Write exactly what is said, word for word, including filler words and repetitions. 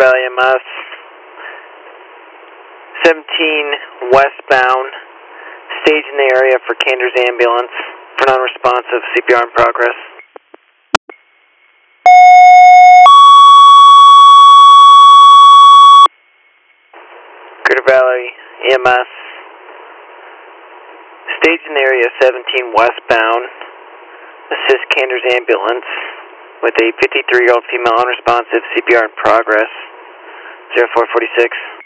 Valley M S, seventeen westbound, stage in the area for Cantor's ambulance for non-responsive, C P R in progress. Greater Valley E M S, stage in the area seventeen westbound, assist Cantor's ambulance with a fifty-three-year-old female unresponsive, C P R in progress, zero four forty-six.